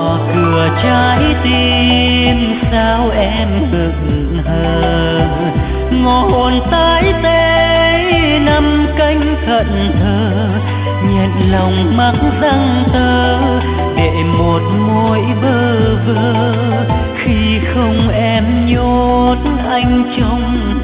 gõ cửa trái tim sao em hững hờ, ngõ hồn tái tê nằm canh thận thờ, nhận lòng mắc răng tơ để một môi bơ vơ khi không em nhốt anh trong